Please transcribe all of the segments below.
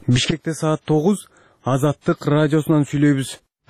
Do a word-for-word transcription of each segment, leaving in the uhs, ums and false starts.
Бишкекте саат тогуз, Азаттык радиосунан сүйлөйбүз.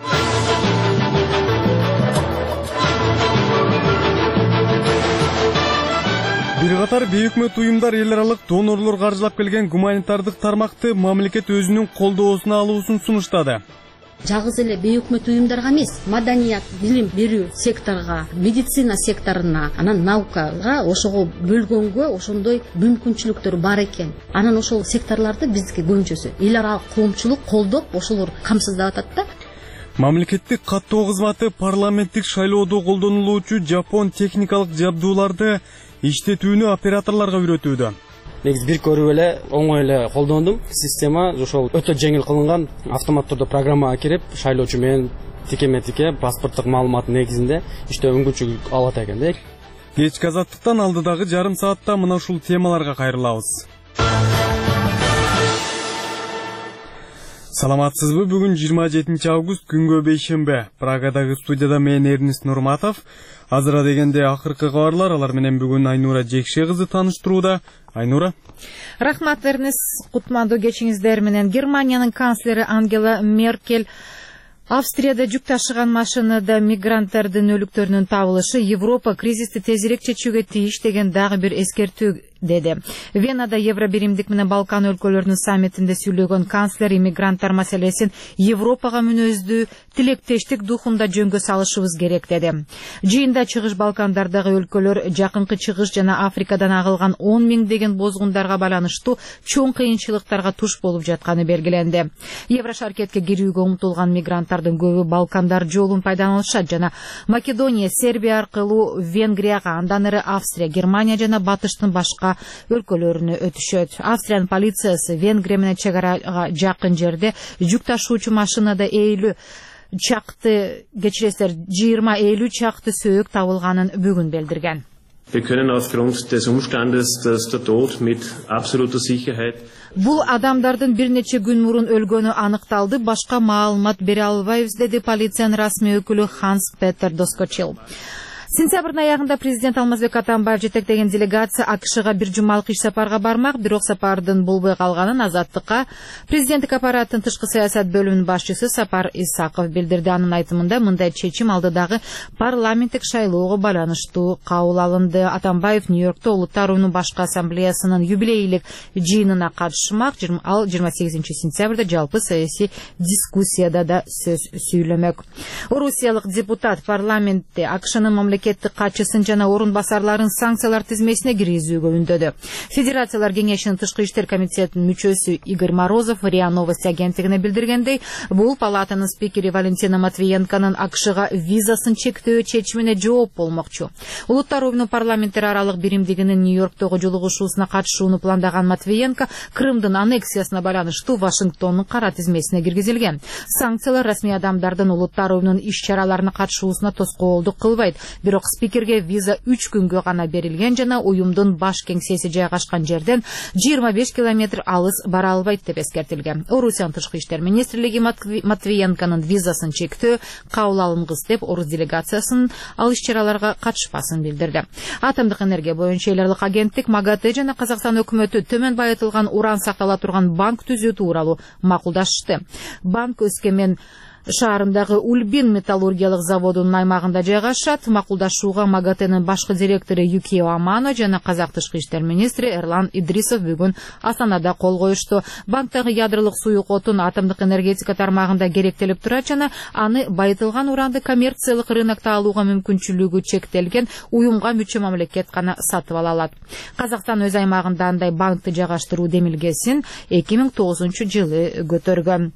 Бир катар бейөкмөт уюмдар эл аралык донорлор каржылап келген гуманитардык тармакты мамлекет өзүнүн колдоосуна алуусун сунуштады. Жалгыз эле бейөкмөт уюмдарга эмес, маданият, билим берүү секторуна, медицина секторуна, анан наукага, ошого бөлгөнгө ошондой мүмкүнчүлүктөр бар экен. Анан ошол секторлорду бизге көбүнчөсү эл аралык коомчулук колдоп, ошолор камсыздап атат да. Мамлекеттик каттоо кызматы парламенттик шайлоодо колдонулуучу жапон техникалык жабдууларды иштетүүнү операторлорго үйрөтүүдө. Негизи бир көрүп эле оңой эле колдондум. Система ошол өтө жеңил кылынган, автомат түрдө программага кирип, шайлоочу менен тикеме-тике паспорттук маалымат негизинде иштөө мүмкүнчүлүк алат экен да. Кечки Азаттыктан алдыдагы жарым саатта мына ушул темаларга кайрылабыз. Саламатсызбы? Бүгүн жыйырма жетинчи август, күнгө бейшембе. Прагадагы студияда мен Эрнис Нурматов. Азыра дегенде акыркы кабарлар, алар менен бүгүн Айнура Жекше кызы тааныштырууда. Айнура. Рахмат, Эрнис. Кутмандуу кечиңиздер менен. Германиянын канцлери Ангела Меркель Австрияда жүк ташыган машинада мигранттардын өлүктөрүнүн табылышы Европа кризисти тезирээк чечүүгө тийиш деген дагы бир эскертүү деди. Венада Евробиримдик менен Балкан өлкөлөрүнүн саммитинде сүйлөгөн канцлер иммигранттар маселесин Европага мүнөздүү тилектештик духунда жөнгө салышыбыз керек деди. Жыйында Чыгыш Балкандардагы өлкөлөр жакынкы Чыгыш жана Африкадан агылган он миңдеген бозгундарга байланыштуу чоң кыйынчылыктарга туш болуп жатканы белгиленди. Еврошаркетке кирүүгө умтулган мигранттардын көбү Балкандар жолун пайдаланышат жана Македония, Сербия аркылуу Венгрияга, андан ары Австрия, Германия жана батыштын башка өлкөлөрүнө өтүшөт. Австриянын полициясы Венгрия менен чек арага жакын жерде жүк ташуучу машинада элүү чакты, кечиресиздер, жыйырма элүү чакты сөөк табылганын бүгүн билдирген. Wir können aufgrund des Umstandes, dass der Tod mit absoluter Sicherheit Бул адамдардын бир нече күн мурун өлгөнү аныкталды, башка маалымат бере албайбыз, деди полициянын расмий өкүлү Ханс Петер Доскочил. Сентябрдын аягында президент Алмазбек Атамбаев жетектеген делегация АКШга бир жумалык иш сапарга бармак, бирок сапардын болбой калганын Азаттыкка президенттик аппараттын тышкы саясат бөлүмүнүн башчысы Сапар Исаков билдирди. Анын айтымында мындай чечим алдыдагы парламенттик шайлоого байланыштуу кабыл алынды. Атамбаев Нью-Йоркто Улуттар уюмунун башкы ассамблеясынын юбилейлик жыйынына катышмак. Ал жыйырма сегизинчи сентябрда жалпы саясий дискуссияда да сөз сүйлөмөк. Орусиялык депутат парламентте АКШнын мамлекеттик катчысын жана орун басарларын санкциялар тизмесине киргизүүгө үндөдү. Федерациялар кеңешинин тышкы иштер комитетинин мүчөсү Игорь Морозов РИА Новости агенттигине билдиргендей, бул палатанын спикери Валентина Матвиенконун АКШга визасын чектөө чечимине жооп болмокчу. Улуттар уюмунун парламенттер аралык биримдигинин Нью-Йорктогу жолугушуусуна катышууну пландаган Матвиенко Крымдын аннексиясына байланыштуу Вашингтондун кара тизмесине киргизилген. Санкциялар расмий адамдардын улуттар уюмунун иш-чараларына катышуусуна тоскоолдук кылбайт. Бирок спикерге виза үч күнгө гана берилген жана уюмдун баш кеңсеси жайгашкан жерден жыйырма беш километр алыс бара албайт деп эскертилген. Орусиянын тышкы иштер министрлиги Матвиенконун визасын чектөө кабыл алынгыс деп орус делегациясынын ал иш-чараларга катышпасын билдирди. Атомдук энергия боюнча эл аралык агенттик МАГАТЭ жана Казакстан өкмөтү төмөн байытылган уран сактала турган банк түзүү тууралуу макулдашты. Банк Өскемен шаарындагы Ульбин металлургиялык заводунун аймагында жайгашат. Макулдашууга МАГАТЭнин башкы директору Юкио Амано жана Казак тышкы иштер министри Эрлан Идрисов бүгүн Астанада кол коюшту. Банктагы ядролук суюк отун атомдук энергетика тармагында керектелип турат жана аны байытылган уранды коммерциялык рынокто алууга мүмкүнчүлүгү чектелген уюмга мүчө мамлекет гана сатып ала алат. Казакстан өз аймагында андай банкты жайгаштыруу демилгесин эки миң тогузунчу жылы көтөргөн.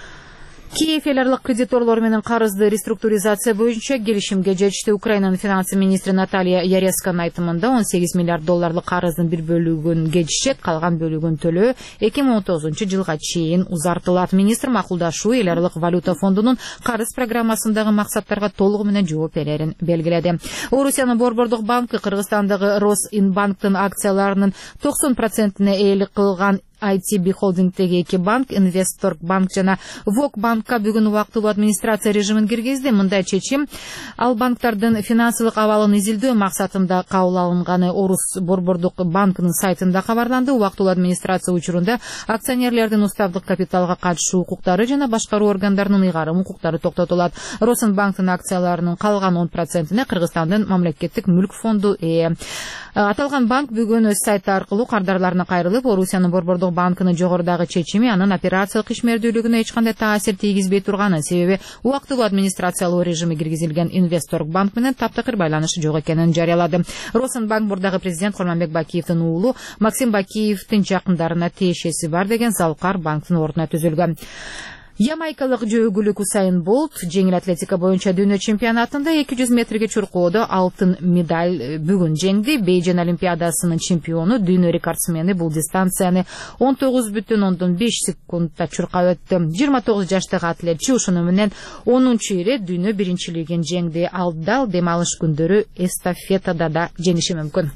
Киев эл аралык кредиторлор менен карызды реструктуризация боюнча келишимге жетишти. Украинанын финанс министри Наталья Яресканын айтымында он сегиз миллиард долларлык карыздын бир бөлүгүн кечишет, калган бөлүгүн төлөө эки миң он тогузунчу жылга чейин узартылат. Министр макулдашуу эл аралык валюта фондунун карыз программасындагы максаттарга толугу менен жооп берерин белгиледи. Орусиянын Борбордук банкы Кыргызстандагы Росинбанктын акцияларынын токсон процентине ээлик кылган ай ти би холдингдеги эки банк, Инвестторг банк жана Вок банкка бүгүн убактылуу администрация режимин киргизди. Мындай чечим ал банктардын финансылык абалын изилдөө максатында кабыл алынганы Орус борбордук банкынын сайтында кабарланды. Убактылуу администрация учурунда акционерлердин уставдык капиталга катышуу укуктары жана башкаруу органдарынын ыйгарым укуктары токтотулат. Росенбанктын акцияларынын калган он процентине Кыргызстандын мамлекеттик мүлк фонду ээ. Аталган банк бүгүн өз сайты аркылуу кардарларына кайрылып, Орусиянын борбордук банкынын жогорудагы чечими анын операциялык ишмердүүлүгүнө эч кандай таасир тийгизбей турганын, себеби убактылуу администрациялуу режими киргизилген Инвесторг банк менен таптакыр байланышы жок экенин жарыялады. Росенбанк мурдагы президент Курманбек Бакиевдин уулу Максим Бакиевдин жакындарына тиешеси бар деген Залкар банктын ордуна түзүлгөн. Ямайкалык жөөгүлүк Усайн Болт жеңил атлетика боюнча дүйнө чемпионатында эки жүз метрге чуркоодо алтын медаль бүгүн жеңди. Бейжин олимпиадасынын чемпиону, дүйнө рекордсмени бул дистанцияны он тогуз бүтүн ондон беш секундда чуркап өттү. жыйырма тогуз жаштагы атлетчи ушуну менен онунчу ирет дүйнө биринчилигин жеңди. Ал дал демалыш күндөрү эстафетада да жеңиши мүмкүн.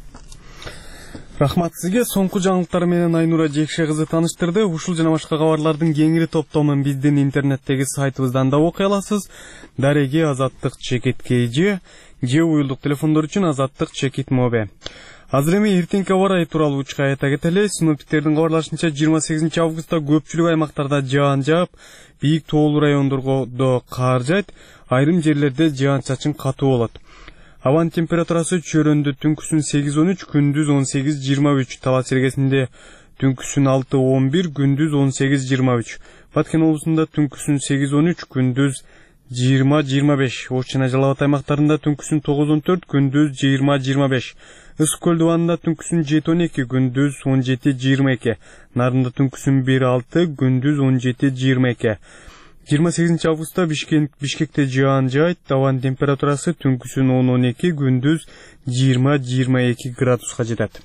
Рахмат сизге. Соңку жаңылыктар менен Айнура Жекше кызы тааныштырды. Ушул жана башка кабарлардын кеңири топтомун биздин интернеттеги сайтыбыздан да окуй аласыз. Дареги Азаттык Чекит Кейжи же уюлдук телефондор үчүн Азаттык Чекит Мобе. Азыр эми эртеңки аба ырайы тууралуу учка айта кетели. Синоптиктердин кабарлашынча жыйырма сегизинчи августта көпчүлүк аймактарда жаан жаап, бийик тоолуу райондордо кар жайт, айрым жерлерде жаан-чачын катуу болот. Абанын температурасы чөрөндө түнкүсүн сегиз он үч, күндүз он сегиз жыйырма үч, Талас Сергесинде түнкүсүн алты он бир, күндүз он сегиз жыйырма үч, Баткен облусунда түнкүсүн сегиз он үч, күндүз жыйырма жыйырма беш, Ош жана Жалал Абад аймактарында түнкүсүн тогуз он төрт, күндүз жыйырма жыйырма беш, Ысык көл дубанында түнкүсүн жети он эки, күндүз он жети жыйырма эки, Нарында түнкүсүн бир алты, күндүз он жети жыйырма эки. жыйырма сегизинчи августта Бишкек, Бишкекте жаан жайт, абанын температурасы түнкүсүн он он эки, күндүз жыйырма жыйырма эки градуска жетет.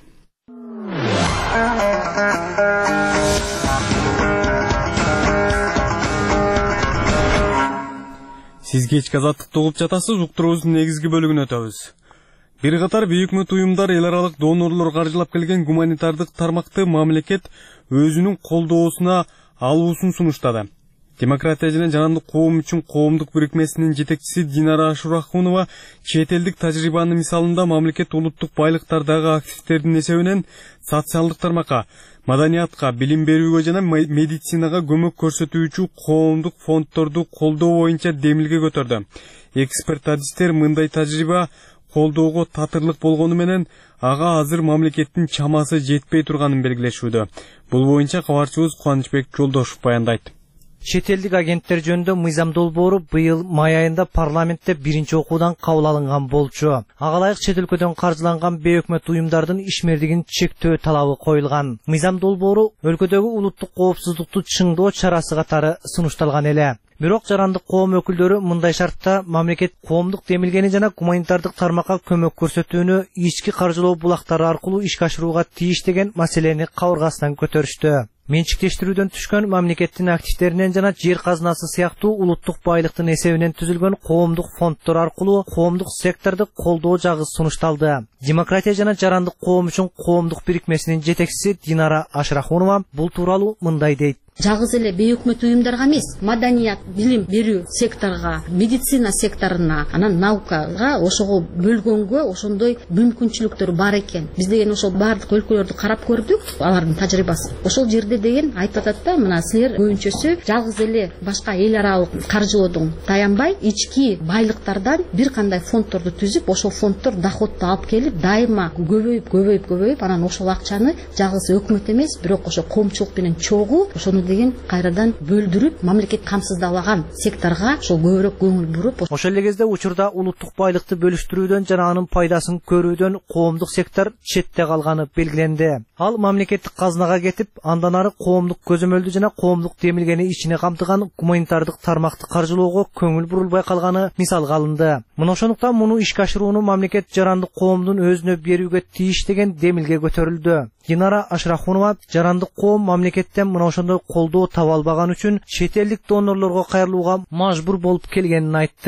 Сиз кечки азаттыкты угуп жатасыз. Уктуруубуздун негизги бөлүгүнө өтөбүз. Бир катар бейөкмөт уюмдар, эл аралык донорлор каржылап келген гуманитардык тармакты мамлекет өзүнүн колдоосуна алуусун сунуштады. Демократия жана жарандык коом үчүн коомдук бирикмесинин жетекчиси Динара Ашурахунова чет элдик тажрыйбанын мисалында мамлекет улуттук байлыктардагы активдердин эсебинен социалдык тармакка, маданиятка, билим берүүгө жана медицинага көмөк көрсөтүүчү коомдук фонддорду колдоо боюнча демилге көтөрдү. Эксперт адистер мындай тажрыйба колдоого татырлык болгону менен ага азыр мамлекеттин чамасы жетпей турганын белгилешүүдө. Бул боюнча кабарчыбыз Кубанычбек Жолдошов баяндайт. Чет элдик агенттер жөнүндө мыйзам долбоору быйыл май айында парламентте биринчи окуудан кабыл алынган болчу. Ага ылайык чет өлкөдөн каржыланган бейөкмөт уюмдардын ишмердигин чектөө талабы коюлган. Мыйзам долбоору өлкөдөгү улуттук коопсуздукту чыңдоо чарасы катары сунушталган эле. Бирок жарандык коом өкүлдөрү мындай шартта мамлекет коомдук демилгени жана гуманитардык тармакка көмөк көрсөтүүнү ички каржылоо булактары аркылуу ишке ашырууга тийиш деген маселени кабыргасынан көтөрүштү. Менчиктештирүүдөн түшкөн мамлекеттин активдеринен жана жер казынасы сыяктуу улуттук байлыктын эсебинен түзүлгөн коомдук фонддор аркылуу коомдук секторду колдоо жагы сунушталды. Демократия жана жарандык коом үчүн коомдук бирикмесинин жетекчиси Динара Ашрахунова бул тууралуу мындай дейт. Жагыз эле бейөкмөт уюмдарга эмес, маданият, билим берүү секторуна, медицина секторуна, анан наукага ошого бөлгөнгө ошондой мүмкүнчүлүктөр бар экен. Биз деген ошол баардык өлкөлөрдү карап көрдүк, алардын тажрыйбасы. Ошол жерде деген айтып атат да, мына силер көбүнчөсү жалгыз эле башка эл аралык каржылоодон таянбай, ички байлыктардан бир кандай фонддорду түзүп, ошол фонддор доходду алып келип, дайыма көбөйүп, көбөйүп, көбөйүп, анан ошол акчаны жалгыз өкмөт эмес, бирок ошо коомчулук менен чогуу ошону деген кайрадан бөлдүрүп, мамлекет камсыздалаган секторга ошол көбүрөөк көңүл буруп. Ошол эле кезде учурда улуттук байлыкты бөлүштүрүүдөн жана анын пайдасын көрүүдөн коомдук сектор четте калганы белгиленди. Ал мамлекеттик казынага кетип, андан ары коомдук көзөмөлдү жана коомдук демилгени ичине камтыган гуманитардык тармакты каржылоого көңүл бурулбай калганы мисалга алынды. Мына ошондуктан муну ишке ашырууну мамлекет жарандык коомдун өзүнө берүүгө тийиш деген демилге көтөрүлдү. Динара Ашрахунова жарандык коом мамлекеттен мына ошондой колдоо таба албаган үчүн чет элдик донорлорго кайрылууга мажбур болуп келгенин айтты.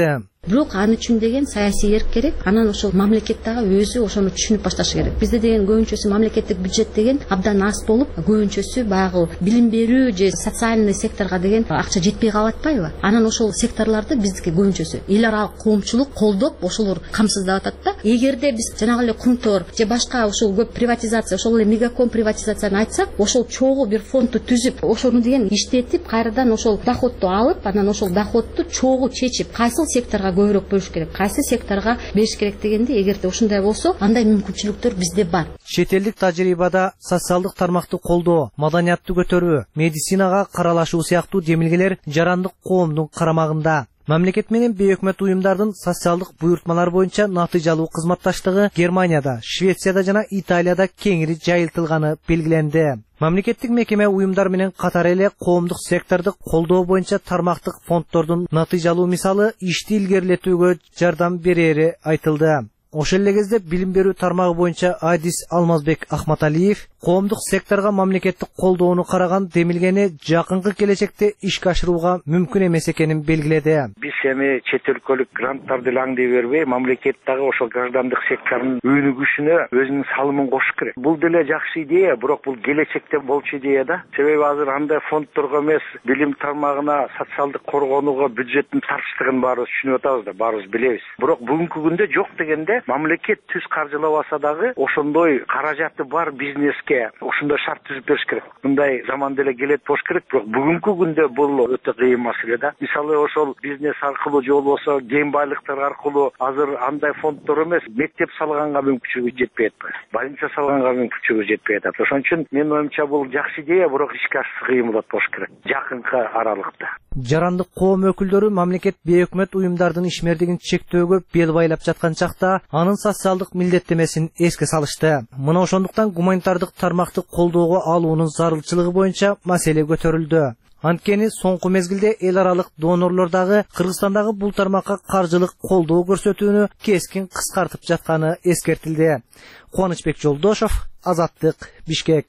Бирок аны үчүн деген саясий эрк керек. Анан ошол мамлекет дагы өзү ошону түшүнүп башташы керек. Бизде деген көбүнчөсү мамлекеттик бюджет деген абдан аз болуп, көбүнчөсү баягы билим берүү же социальный секторго деген акча жетпей калып атпайбы? Анан ошол секторлорду биздики көбүнчөсү эл аралык коомчулук колдоп, ошолор камсыздап атат да. Эгерде биз жанагы эле Кумтор же башка ошол көп приватизация, ошол эле мегаком приватизацияны айтсак, ошол чогуу бир фондду түзүп, ошону деген иштетип, кайрадан ошол доходду алып, анан ошол доходду чогуу чечип, кайсыл секторго көбүрөөк бөлүш керек, кайсы секторго бериш керек дегенде, эгерде ушундай болсо, андай мүмкүнчүлүктөр бизде бар. Шетелдик тажрыйбада социалдык тармакты колдоо, маданиятты көтөрүү, медицинага каралашуу сыяктуу демилгелер жарандык коомдун карамагында. Мамлекет менен бейөкмөт уюмдардын социалдык буйртмалар боюнча натыйжалуу кызматташтыгы Германияда, Швецияда жана Италияда кеңири жайылтылганы белгиленди. Мамлекеттик мекеме уюмдар менен катар эле коомдук секторду колдоо боюнча тармактык фонддордун натыйжалуу мисалы ишти илгерилетүүгө жардам берери айтылды. Ошол эле кезде билим берүү тармагы боюнча Адис Алмазбек Ахматалиев коомдук секторго мамлекеттик колдоону караган демилгени жакынкы келечекте ишке ашырууга мүмкүн эмес экенин белгиледи. Биз эми чет өлкөлүк гранттарды аңдай бербей, мамлекет дагы ошол граждандык сектордун өнүгүшүнө өзүнүн салымын кошуш керек. Бул деле жакшы идея, бирок бул келечекте болчу идея да. Себеби азыр андай фонддорго эмес, билим тармагына, социалдык коргонууга бюджеттин тартыштыгын баарыбыз түшүнүп атабыз да, баарыбыз билебиз. Бирок бүгүнкү күндө жок дегенде мамлекет түз каржылабаса дагы ошондой каражаты бар бизнеске ошондой шарт түзүп бериш керек. Мындай заман деле келет болуш керек, бирок бүгүнкү күндө бул өтө кыйын маселе да. Мисалы ошол бизнес аркылуу же болбосо кен байлыктар аркылуу азыр андай фонддор эмес, мектеп салганга мүмкүнчүлүгү жетпей атпайбы, больница салганга мүмкүнчүлүгү жетпей атат. Ошон үчүн менин оюмча бул жакшы идея, бирок ишке ашышы кыйын болот болуш керек жакынкы аралыкта. Жарандык коом өкүлдөрү мамлекет бейөкмөт уюмдардын ишмердигин чектөөгө бел байлап жаткан чакта анын социалдык милдеттемесин эске салышты. Мына ошондуктан гуманитардык тармакты колдоого алуунун зарылчылыгы боюнча маселе көтөрүлдү. Анткени соңку мезгилде эл аралык донорлор дагы Кыргызстандагы бул тармакка каржылык колдоо көрсөтүүнү кескин кыскартып жатканы эскертилди. Кубанычбек Жолдошов, Азаттык, Бишкек.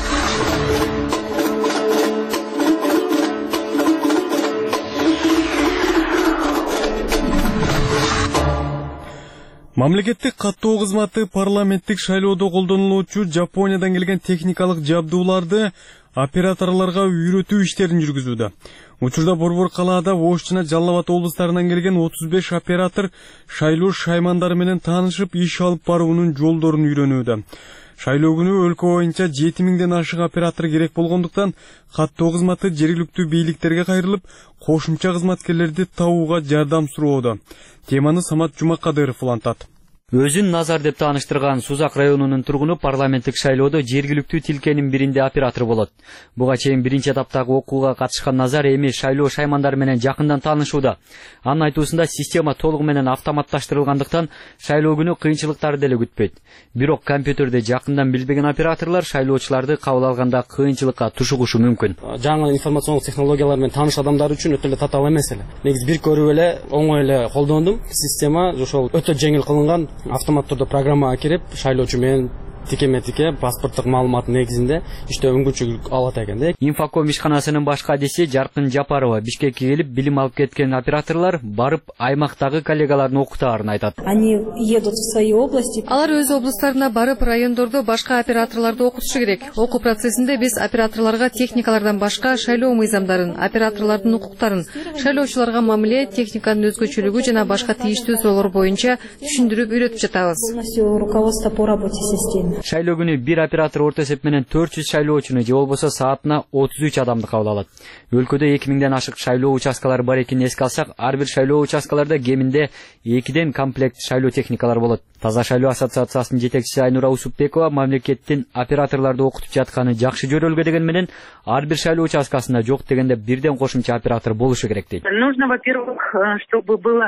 Мамлекеттик каттоо кызматы парламенттик шайлоодо колдонулуучу Жапониядан келген техникалык жабдууларды операторлорго үйрөтүү иштерин жүргүзүүдө. Учурда Борбор калаада Ош жана Жалал Абад облустарынан келген отуз беш оператор шайлоо шаймандары менен таанышып, иш алып баруунун жолдорун үйрөнүүдө. Шайлоо күнү өлкө боюнча жети миңден ашык оператор керек болгондуктан каттоо кызматы жергиликтүү бийликтерге кайрылып, кошумча кызматкерлерди табууга жардам суроодо. Теманы Самат Жумакадыров улантат. Өзүн Назар деп тааныштырган Сузак районунун тургуну парламенттик шайлоодо жергиликтүү тилкенин биринде оператор болот. Буга чейин биринчи этаптагы окууга катышкан Назар эми шайлоо шаймандары менен жакындан таанышууда. Анын айтуусунда система толугу менен автоматташтырылгандыктан шайлоо күнү кыйынчылыктарды деле күтпөйт. Бирок компьютерди жакындан билбеген операторлор шайлоочуларды кабыл алганда кыйынчылыкка тушугушу мүмкүн. Жаңы информациондук технологиялар менен тааныш адамдар үчүн өтө эле татаал эмес эле. Негизи бир көрүп эле оңой эле колдондум. Система ошол өтө жеңил кылынган. Автомат түрдө программага кирип, шайлоочу менен тикеме-тике паспорттук маалымат негизинде иштөө мүмкүнчүлүк алат экен да. Инфоком ишканасынын башкы адиси Жаркын Жапарова Бишкекке келип билим алып кеткен операторлор барып аймактагы коллегаларын окутаарын айтат. Они едут в свои области. Алар өз облустарына барып, райондордо башка операторлорду окутушу керек. Окуу процессинде биз операторлорго техникалардан башка шайлоо мыйзамдарын, операторлордун укуктарын, шайлоочуларга мамиле, техниканын өзгөчөлүгү жана башка тийиштүү суроолор боюнча түшүндүрүп үйрөтүп жатабыз. Полностью руководство по работе системы. Шайлоо күнү бир оператор орто эсеп менен төрт жүз шайлоочуну же болбосо саатына отуз үч адамды кабыл алат. Өлкөдө эки миңден ашык шайлоо участкалары бар экенин эске алсак, ар бир шайлоо участкаларда кеминде экиден комплект шайлоо техникалары болот. Таза шайлоо ассоциациясынын жетекчиси Айнура Усупбекова мамлекеттин операторлорду окутуп жатканы жакшы жөрөлгө деген менен ар бир шайлоо участкасында жок дегенде бирден кошумча оператор болушу керек дейт. Нужно, во-первых, чтобы было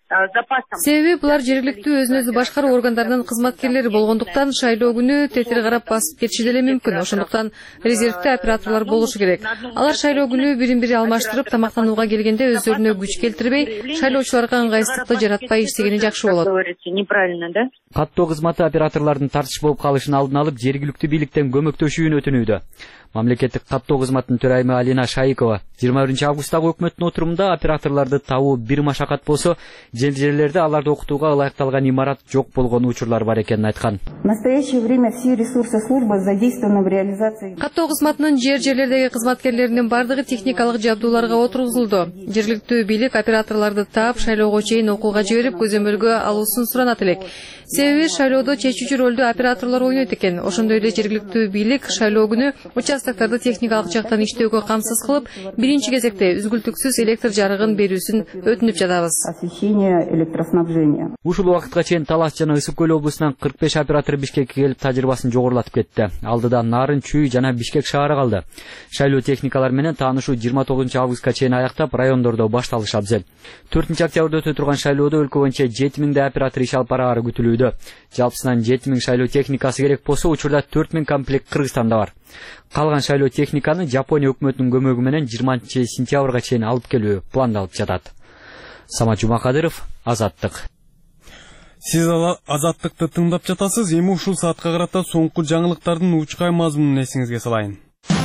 Себеби булар жергиликтүү өзүн өзү башкаруу органдарынын кызматкерлери болгондуктан шайлоо күнү тетир карап басып кетиши деле мүмкүн. Ошондуктан резервдүү операторлор болушу керек. Алар шайлоо күнү бирин бири алмаштырып, тамактанууга келгенде өздөрүнө күч келтирбей, шайлоочуларга ыңгайсыздыкты жаратпай иштегени жакшы болот. Неправильно, да? Каттоо кызматы операторлордун тартыш болуп калышын алдын алып, жергиликтүү бийликтен көмөктөшүүнү өтүнүүдө. Мамлекеттик каттоо кызматынын төрайымы Алина Шайыкова жыйырма биринчи августтагы өкмөттүн отурумунда операторлорду табуу бир машакат болсо, жер жерлерде аларды окутууга ылайыкталган имарат жок болгон учурлар бар экенин айткан. В настоящее время все ресурсы службы задействованы в реализации. Каттоо кызматынын жер жерлердеги кызматкерлеринин бардыгы техникалык жабдууларга отургузулду. Жергиликтүү бийлик операторлорду таап, шайлоого чейин окууга жиберип, көзөмөлгө алуусун суранат элек. Себеби шайлоодо чечүүчү ролду операторлор ойнойт экен. Ошондой эле жергиликтүү бийлик шайлоо күнү участокторду техникалык жактан иштөөгө камсыз кылып, биринчи кезекте үзгүлтүксүз электр жарыгын берүүсүн өтүнүп жатабыз. Освещение, электроснабжение. Ушул убакытка чейин Талас жана Ысык көл облусунан кырк беш оператор Бишкекке келип тажрыйбасын жогорулатып кетти. Алдыда Нарын, Чүй жана Бишкек шаары калды. Шайлоо техникалар менен таанышуу жыйырма тогузунчу августка чейин аяктап, райондордо башталышы абзел. төртүнчү октябрда өтө турган шайлоодо өлкө боюнча жети миңдей оператор иш алып бараары күтүлүүдө. Жалпысынан жети миң шайлоо техникасы керек болсо, учурда төрт миң комплект Кыргызстанда бар. Калган шайлоо техниканы Жапония өкмөтүнүн көмөгү менен жыйырманчы сентябрга чейин алып келүү пландалып жатат. Самат Жумакадыров, Азаттык. Сиз Азаттыкты тыңдап жатасыз. Эми ушул саатка карата соңку жаңылыктардын учкай мазмунун эсиңизге салайын.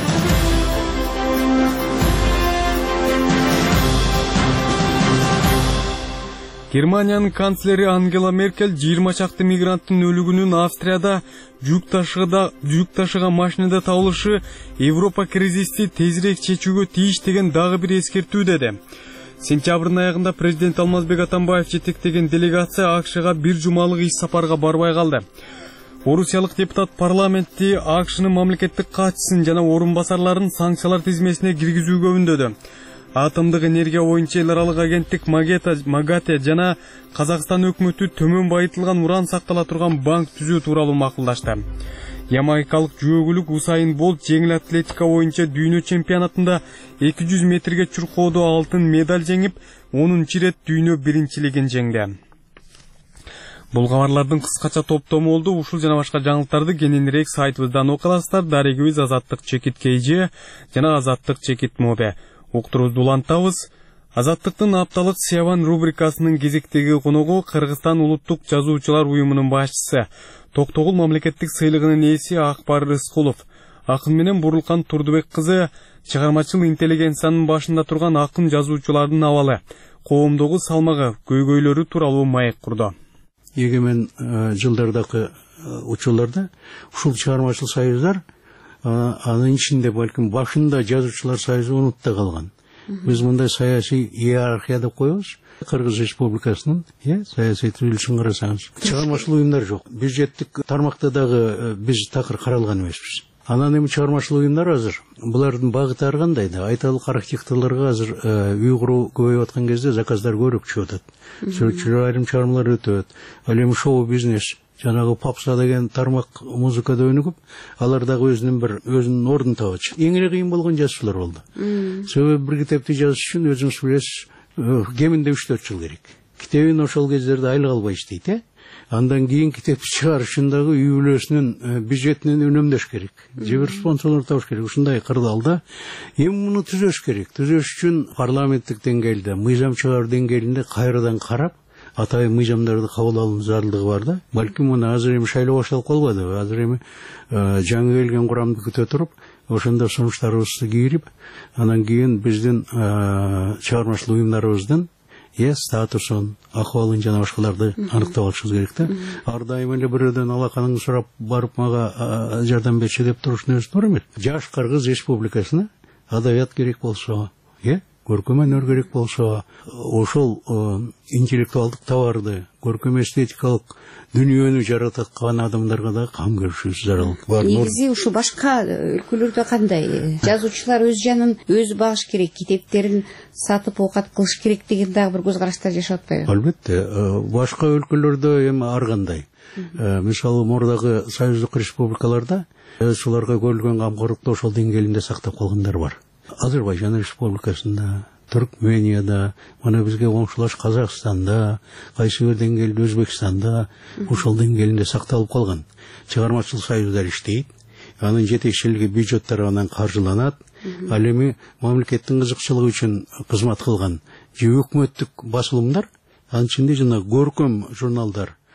Германиянын канцлери Ангела Меркель жыйырма чакты мигранттын өлүгүнүн Австрияда жүк ташыгыда жүк ташыган машинада табылышы Европа кризисти тезирээк чечүүгө тийиш деген дагы бир эскертүү деди. Сентябрдын аягында президент Алмазбек Атамбаев жетектеген делегация АКШга бир жумалык иш сапарга барбай калды. Орусиялык депутат парламентти АКШнын мамлекеттик катчысын жана орун басарларын санкциялар тизмесине киргизүүгө үндөдү. Атомдук энергия боюнча эл аралык агенттик МАГАТЭ жана Казакстан өкмөтү төмөн байытылган уран сактала турган банк түзүү тууралуу макулдашты. Ямайкалык жүөгүлүк Усайн Болт жеңил атлетика боюнча дүйнө чемпионатында эки жүз метрге чуркоодо алтын медаль жеңип, онунчу ирет дүйнө биринчилигин жеңди. Бул кабарлардын кыскача топтому болду. Ушул жана башка жаңылыктарды кененирээк сайтыбыздан окуя аласыздар. Дарегибиз Азаттык Чекит Кейже жана Азаттык Чекит Мобе. Уктурубузду улантабыз. Азаттыктын апталык Сиябан рубрикасынын кезектеги коногу Кыргызстан улуттук жазуучулар уюмунун башчысы, Токтогул мамлекеттик сыйлыгынын ээси Акбар Рыскулов. Акын менен Бурулкан Турдубек кызы чыгармачыл интеллигенциянын башында турган акын жазуучулардын абалы, коомдогу салмагы, көйгөйлөрү тууралуу маек курду. Егемен жылдардагы учурларда ушул чыгармачыл союздар анын ичинде балким башында жазуучулар союзу унутта калган. Биз мындай саясий иерархия деп коебуз. Кыргыз Республикасынын, э, саясий түзүлүшүн карасаңыз, чыгармачыл уюмдар жок. Бюджеттик тармакта дагы биз такыр каралган эмеспиз. Анан эми чыгармачыл уюмдар азыр булардын багыты ар кандай да, айталык архитекторлорго азыр үй куруу көбөйүп аткан кезде заказдар көбүрөөк чыгып атат. Сүрөтчүлөр айрым чыгармалар өтөт. Ал эми шоу бизнес, жанагы попса деген тармак музыкада өнүгүп, алар дагы өзүнүн бир өзүнүн ордун табачы. Эң эле кыйын болгон жазуучулар болду. Себеби бир китепти жазыш үчүн өзүңүз билесиз, кеминде үч төрт жыл керек. Китебин ошол кездерде айлык албай иштейт, э? Андан кийин китепти чыгарыш үчүн дагы үй бүлөсүнүн бюджетинен өнөмдөш керек. Же бир спонсорлор табыш керек. Ушундай кырдаалда эми муну түзөш керек. Түзөш үчүн парламенттик деңгээлде, мыйзам чыгаруу деңгээлинде кайрадан карап, атайын мыйзамдарды кабыл алуу зарылдыгы бар да. Балким муну азыр эми шайлоо башталып калбады. Азыр эми жаңы келген курамды күтө туруп, ошондо сунуштарыбызды кийирип, анан кийин биздин чыгармачыл уюмдарыбыздын е статусун, акыбалын жана башкаларды аныктап алышыбыз керек да. Ар дайым эле бирөөдөн алаканыңды сурап барып мага жардам берчи деп туруштун өзү туура эмес. Жаш Кыргыз Республикасына адабият керек болсо, э, көркөм өнөр керек болсо, ошол интеллектуалдык товарды, көркөм эстетикалык дүнүйөнү жараткан адамдарга да кам көрүшүбүз зарыл. Негизи ушу башка өлкөлөрдө кандай? Жазуучулар өз жанын өзү багыш керек, китептерин сатып оокат кылыш керек деген дагы бир көз караштар жашап атпайбы? Албетте, башка өлкөлөрдө эми ар кандай. Мисалы, мурдагы союздук республикаларда жазуучуларга көрүлгөн камкорлукту ошол деңгээлинде сактап калгандар бар. Азербайжан Республикасында, Түркменияда, мына бизге коңшулаш Казакстанда, кайсы бир деңгээлде Өзбекстанда ушул деңгээлинде сакталып калган. Чыгармачыл союздар иштейт, анын жетекчилиги бюджет тарабынан каржыланат. Ал эми мамлекеттин кызыкчылыгы үчүн кызмат кылган же өкмөттүк басылымдар, анын ичинде жана көркөм журналдар,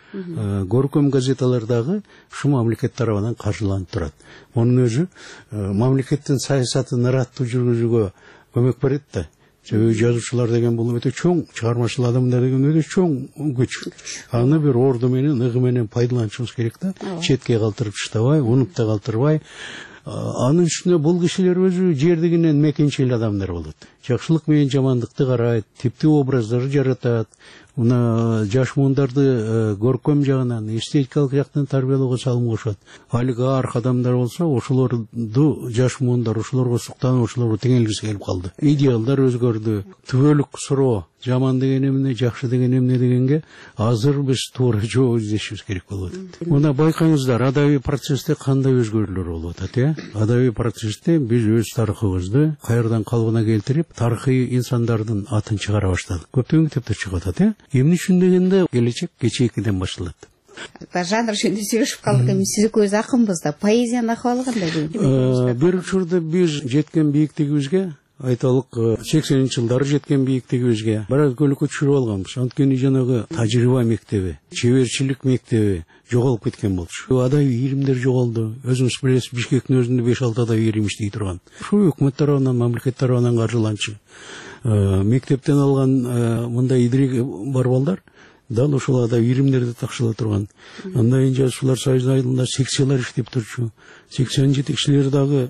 көркөм газеталардагы ушу мамлекет тарабынан каржыланып турат. Мунун өзү мамлекеттин саясатын ыраттуу жүргүзүүгө көмөк берет да. Себеби жазуучулар деген бул өтө чоң, чыгармачыл адамдар деген өтө чоң күч. Аны бир орду менен, ыгы менен пайдаланышыбыз керек да. Четке калтырып таштабай, унутта калтырбай. Анын үстүнө бул кишилер өзү жердигинен мекенчил адамдар болот. Жакшылык менен жамандыкты карайт, типтүү образдар жаратат. Мына жаш мундарды көркөм жагынан, эстетикалык жактан тарбиялоого салым кошот. Олигарх адамдар болсо, ошолорду жаш мундар ошолорго суктанып, ошолорго теңелгиси келип калды. Идеалдар өзгөрдү. Түбөлүк суроо, жаман деген эмне, жакшы деген эмне дегенге азыр биз туура жооп издешибиз керек болуп атат. Мына байкаңыздар, адабий процессте кандай өзгөрүүлөр болуп атат, э? Адабий процессте биз өз тарыхыбызды кайрадан калыбына келтирип, тарыхый инсандардын атын чыгара баштадык. Көптөгөн китептер чыгып атат, э? Эмне үчүн дегенде келечек кечээкиден башталат. Жанр жөнүндө сүйлөшүп калдык, эми сиз экөөбүз акынбыз да, поэзиянын акыбалы кандай? Бир учурда биз жеткен бийиктигибизге, айталык сексенинчи жылдары жеткен бийиктигибизге бир аз көлөкө түшүрүп алганбыз. Анткени жанагы тажрыйба мектеби, чеберчилик мектеби жоголуп кеткен болчу. Адабий илимдер жоголду. Өзүңүз билесиз, Бишкектин өзүндө беш алты адабий илим иштей турган. Ушу өкмөт тарабынан, мамлекет тарабынан каржыланчу. Мектептен алган мындай идиреги бар балдар дал ошол адабий илимдерди такшыла турган. Андан кийин жазуучулар союзунун айылында секциялар иштеп турчу. Секциянын жетекчилери дагы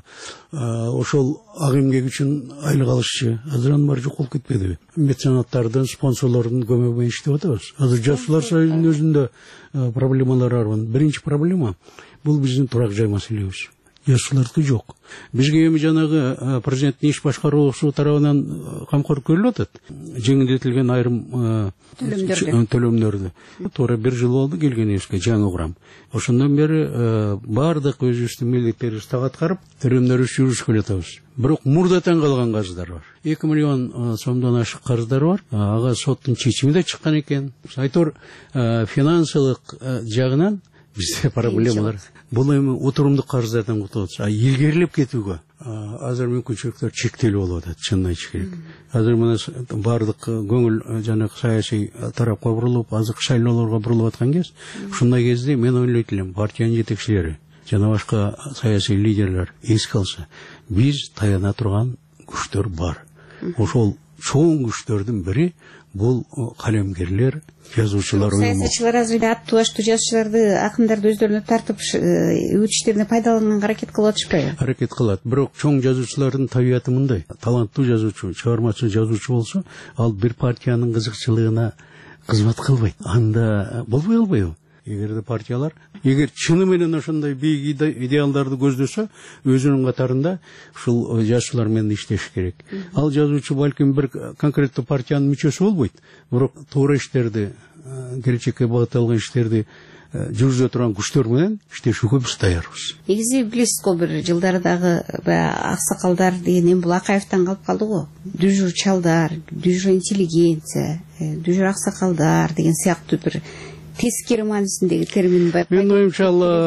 ошол ак эмгек үчүн айлык алышчу. Азыр анын баары жок болуп кетпедиби? Меценаттардын, спонсорлордун көмөгү менен иштеп атабыз. Азыр жазуучулар союзунун өзүндө проблемалар бар. Биринчи проблема бул биздин турак жай маселебиз. Жазуучулардыкы жок. Бизге эми жанагы президенттин иш башкаруусу тарабынан камкор көрүлүп атат. Жеңилдетилген айрым төлөмдөрдү. Туура бир жыл болду келгенибизге жаңы курам. Ошондон бери баардык өзүбүздүн милдеттерибизди так аткарып, төлөмдөрүбүздү жүргүзүп келатабыз. Бирок мурдатан калган карыздар бар. эки миллион сомдон ашык карыздар бар. Ага соттун чечими да чыккан экен. Айтор финансылык жагынан бизде проблемалар. Бул эми отурумдук карыздардан кутулабыз. А илгерилеп кетүүгө азыр мүмкүнчүлүктөр чектелүү болуп атат, чынын айтыш керек. Азыр мына баардык көңүл жанагы саясий тарапка бурулуп, азыркы шайлоолорго бурулуп аткан кез, ушундай кезде мен ойлойт элем, партиянын жетекчилери жана башка саясий лидерлер эске алса, биз таяна турган күчтөр бар. Ошол чоң күчтөрдүн бири бул калемгерлер, жазуучулар уюму. Саясатчылар азыр аттуу баштуу жазуучуларды, акындарды өздөрүнө тартып, өз иштерине пайдаланганга аракет кылып атышпайбы? Аракет кылат. Бирок чоң жазуучулардын табияты мындай. Таланттуу жазуучу, чыгармачы жазуучу болсо, ал бир партиянын кызыкчылыгына кызмат кылбайт. Анда болбой албайбы? Эгерде партиялар, эгер чыны менен ошондой бийик идеалдарды көздөсө, өзүнүн катарында ушул жазуучулар менен иштеш керек. Ал жазуучу балким бир конкреттүү партиянын мүчөсү болбойт, бирок туура иштерди, келечекке багытталган иштерди жүргүзө турган күчтөр менен иштешүүгө биз даярбыз. Негизи билесиз го, бир жылдардагы аксакалдар деген эми бул Акаевтан калып калды го. Дүжүр чалдар, дүжүр интеллигенция, дүжүр аксакалдар деген сыяктуу бир тескери маанисиндеги термин бар. Мен оюмча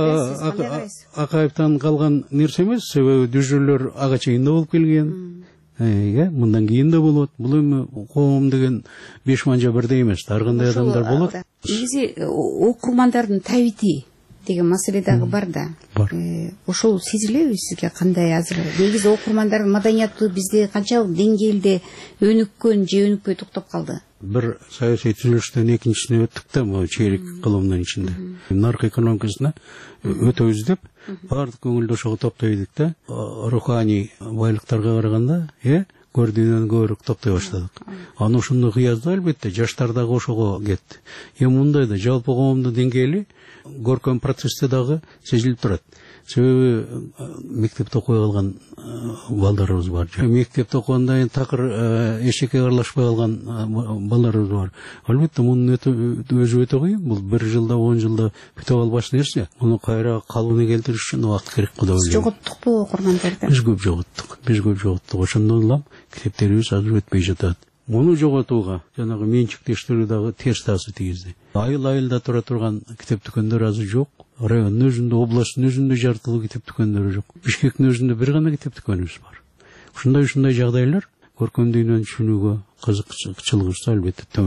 Акаевтан калган нерсе эмес, себеби дүжүрлөр ага чейин да болуп келген. Э, мындан кийин да болот. Бул эми коом деген беш манжа бирдей эмес, ар кандай адамдар болот. Негизи окурмандардын табити деген маселе дагы бар да. Ошол сезилеби сизге кандай азыр? Негизи окурмандардын маданияты бизде канчалык деңгээлде өнүккөн же өнүкпөй токтоп калды? Бир саясий түзүлүштөн экинчисине өттүк да, могу чейрек кылымдын ичинде. Нарк экономикасына өтөбүз деп, баардык көңүлдү ошого топтой идик да. Руханий байлыктарга караганда, э, көрдүнөн көбүрөөк топтой баштадык. Аны ошондой кыязда албетте жаштар дагы ошого кетти. Эми мындай да жалпы коомдун деңгээли көркөм процессте дагы сезилип турат. Себеби мектепте окуй калган балдарыбыз бар. Мектепте окугандан кийин такыр эшекке аралашпай калган балдарыбыз бар. Албетте мунун өзү өтө кыйын. Бул бир жылда, он жылда бүтө калбаш нерсе. Муну кайра калыбына келтириш үчүн убакыт керек го деп ойлойм. Жоготтукпу окурмандарды? Биз көп жоготтук. Биз көп жоготтук. Ошондон улам китептерибиз азыр өтпөй жатат. Муну жоготууга жанагы менчиктештирүү дагы терс таасир тийгизди. Айыл айылда тура турган китеп дүкөндөр азыр жок. Райондун өзүндө, областтын өзүндө жартылуу китеп дүкөндөрү жок. Бишкектин өзүндө бир гана китеп дүкөнүбүз бар. Ушундай ушундай жагдайлар көркөм дүйнөнү түшүнүүгө кызыкчылыгыбызды албетте төмөндөтөт.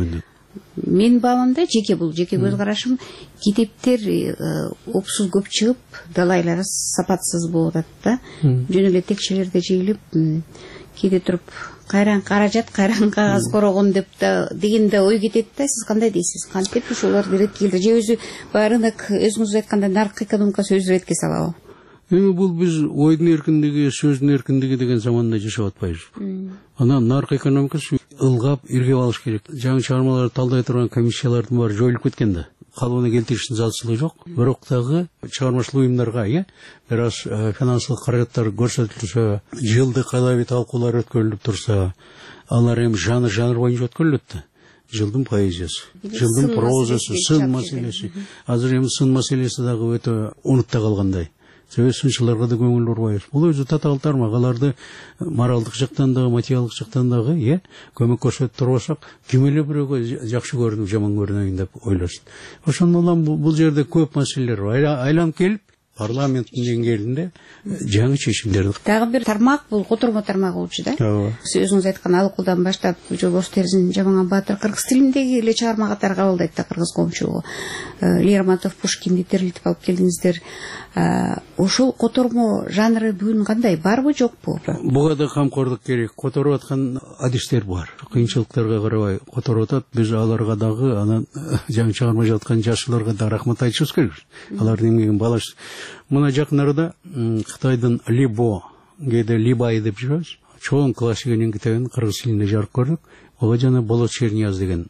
Менин баамда жеке бул жеке көз карашым, китептер опсуз көп чыгып, далайлары сапатсыз болуп атат да. Жөн эле текшелерде жыйылып, кээде туруп кайран каражат, кайран кагаз корогон деп да дегенде ой кетет да. Сиз кандай дейсиз? Кантип ушулар иретке же өзү рынок өзүңүз айткандай наркы экономика сөзү иретке салабы? Эми бул биз ойдун эркиндиги, сөздүн эркиндиги деген заманда жашап атпайбыз. Анан наркы экономикасы ылгап иргеп алыш керек. Жаңы чыгармаларды талдай турган комиссиялардын баары жоюлуп кеткен да. Калыбына келтиришин залтчылыгы жок. Бирок дагы чыгармачыл уюмдарга, э, бир аз финансылык каражаттар көрсөтүлсө, жылдык кадабий талкуулар өткөрүлүп турса, алар эми жанр жанр боюнча өткөрүлөт да. Жылдын поэзиясы, жылдын прозасы, сын маселеси. Азыр эми сын маселеси дагы өтө унутта калгандай. Себеби сынчыларга да көңүл бурбайбыз. Бул өзү татаал тармак, аларды моралдык жактан дагы, материалдык жактан дагы, э, көмөк көрсөтүп турбасак, ким эле бирөөгө жакшы көрүнүп, жаман көрүнөйүн деп ойлосын. Ошондон улам бул жерде көп маселелер бар. Айланып келип, парламенттин деңгээлинде жаңы чечимдерди. Дагы бир тармак бул котормо тармагы болчу да. Сиз өзүңүз айткан Алыкулдан баштап Жобос Терзин, Жаманган Баатыр кыргыз тилиндеги эле чыгарма катары кабылдайт да кыргыз коомчулугу. Лермонтов, Пушкинди терилтип алып келдиңиздер. Ошол котормо жанры бүгүн кандай, барбы жокпу? Буга да камкордук керек. Которуп аткан адистер бар. Кыйынчылыктарга карабай которуп атат. Биз аларга дагы анан жаңы чыгарма жаткан жашыларга да рахмат айтышыбыз керек. Алардын эмгегин балаш. Мына жакын арада Кытайдын Либо, кээде Либай деп жүрөбүз. Чоң классиканын китебин кыргыз тилинде жарык көрдүк. Ага жана Болот Чернияз деген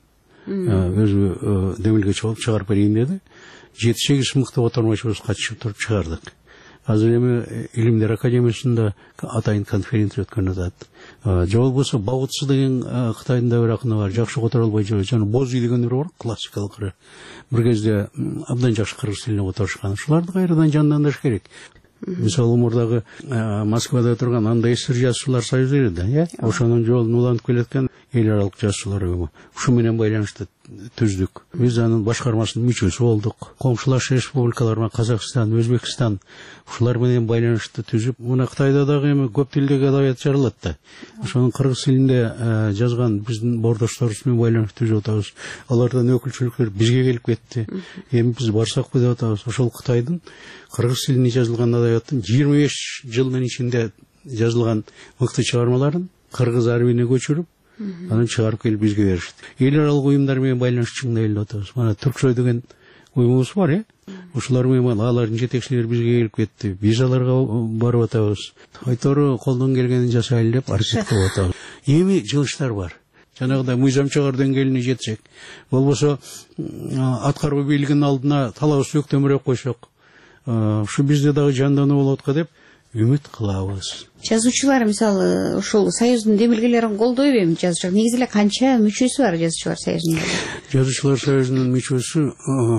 өзү демилге чыгарып берейин деди. жети сегиз мыкты котормочубуз катышып туруп чыгардык. Азыр эми Илимдер академиясында атайын конференция өткөн атат. Же болбосо Баутсы деген Кытайдын да бир акыны бар, жакшы которо албай жүрөт. Жана Бози деген бир бар, классикалык ыры. Бир кезде абдан жакшы кыргыз тилине которушкан. Ушуларды кайрадан жандандырыш керек. Мисалы мурдагы Москвада турган андай эсир жазуучулар союзу да, э? Ошонун жолун улантып келеткен эл аралык жазуучулар уюму. Ушу менен байланышты түздүк. Биз анын башкармасынын мүчөсү болдук. Комшулаш республикалар, Казакстан, Өзбекстан ушулар менен байланышты түзүп, мына Кытайда дагы эми көп тилдеги адабият жаралат да. Ошонун кыргыз тилинде жазган биздин бордошторубуз менен байланышты түзүп атабыз. Алардан өкүлчүлүктөр бизге келип кетти. Эми биз барсакпы деп атабыз. Ошол Кытайдын кыргыз тилине жазылган адабияттын жыйырма беш жылдын ичинде жазылган мыкты чыгармаларын кыргыз арабине көчүрүп, анан чыгарып келип бизге беришти. Эл аралык уюмдар менен байланыш чыңдайлап атабыз. Мана Түрксой деген уюмубуз бар, э? Ушулар менен алардын жетекчилери бизге келип кетти. Биз аларга барып атабыз. Айтору колдон келгенин жасайлы деп аракет кылып атабыз. Эми жылыштар бар. Жанагыдай мыйзам чыгар деңгээлине жетсек, болбосо аткаруу бийлигинин алдына талабыбыз өктөмүрөөк койсок, ушу бизде дагы жандануу болот го деп үмүт кылабыз. Жазуучулар мисалы ошол союздун демилгелерин колдойбу эми жазуучулар? Негизи эле канча мүчөсү бар жазуучулар союзунун? Жазуучулар союзунун мүчөсү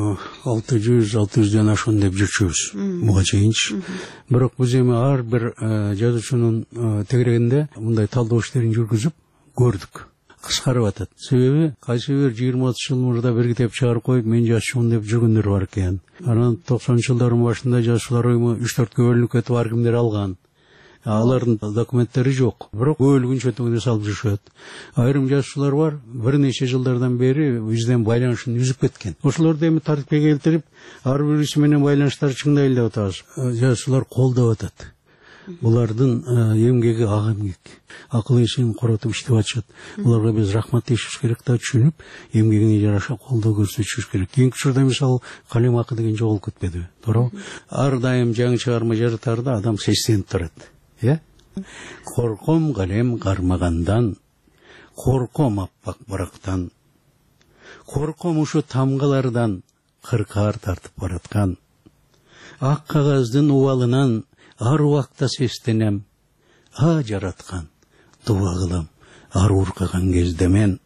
алты жүз алты жүздөн ашкан деп жүрчүбүз. Буга чейинчи. Бирок биз эми ар бир жазуучунун тегерегинде мындай талдоо иштерин жүргүзүп көрдүк. Кыскарып атат. Себеби кайсы бир жыйырма отуз жыл мурда бир китеп чыгарып коюп, мен жазчумун деп жүргөндөр бар экен. Анан токсонунчу жылдардын башында жазуучулар уюму үч төрткө бөлүнүп кетип ар кимдер алган. Алардын документтери жок. Бирок бөлүгүнчө түгүнө салып жүрүшөт. Айрым жазуучулар бар, бир нече жылдардан бери бизден байланышын үзүп кеткен. Ошолорду эми тартипке келтирип, ар бириси менен байланыштарды чыңдайлы деп атабыз. Жазуучулар колдоп атат. Булардын эмгеги ак эмгек. Акыл эсин коротуп иштеп атышат. Буларга биз рахмат дейишибиз керек да, түшүнүп, эмгегине жараша колдоо көрсөтүшүбүз керек. Кийинки учурда мисалы калем акы деген жоголуп кетпедиби? Туура. Ар дайым жаңы чыгарма жаратарда адам сестенип турат. Э? Корком калем кармагандан, корком аппак барактан, корком ушу тамгалардан кыркаар тартып бараткан. Ак кагаздын убалынан ар убакта сестенем, а жараткан, дуа кылам, ар уркаган кезде мен.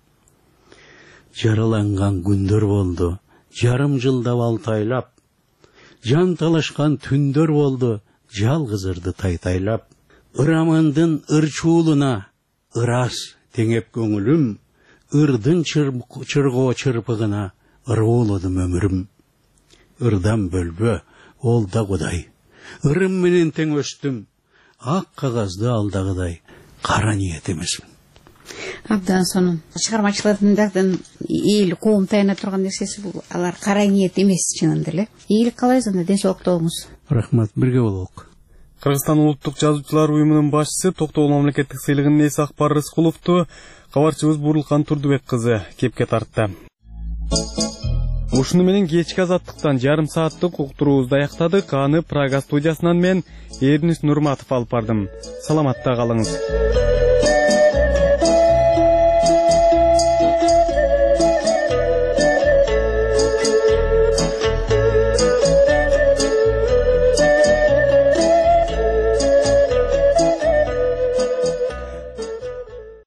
Жараланган күндөр болду, жарым жылдап алтайлап, жан талашкан түндөр болду, жалгыз ырды тайтайлап. Ырамандын ырчуулуна ырас теңеп көңүлүм, ырдын чыргоо чырпыгына ыргууладым өмүрүм. Ырдан бөлбө, ол да Кудай. Ырым менен тең өстүм, ак кагазды алдагыдай кара ниет эмесмин. абдан сонун чыгармачылардын эл коом таяна турган нерсеси бул. Алар кара ниет эмес чынында эле. Ийгилик каалайбыз, анда ден соолуктуңуз. Рахмат, бирге бололук. Кыргызстан улуттук жазуучулар уюмунун башчысы Токтогул мамлекеттик сыйлыгынын ээси Акбар Рыскуловду кабарчыбыз Буурулкан Турдубек кызы кепке тартты. Ушуну менен кечки азаттыктан жарым сааттык уктуруубузду аяктадык. Аны Прага студиясынан мен Эрнис Нурматов алып бардым. Саламатта калыңыз.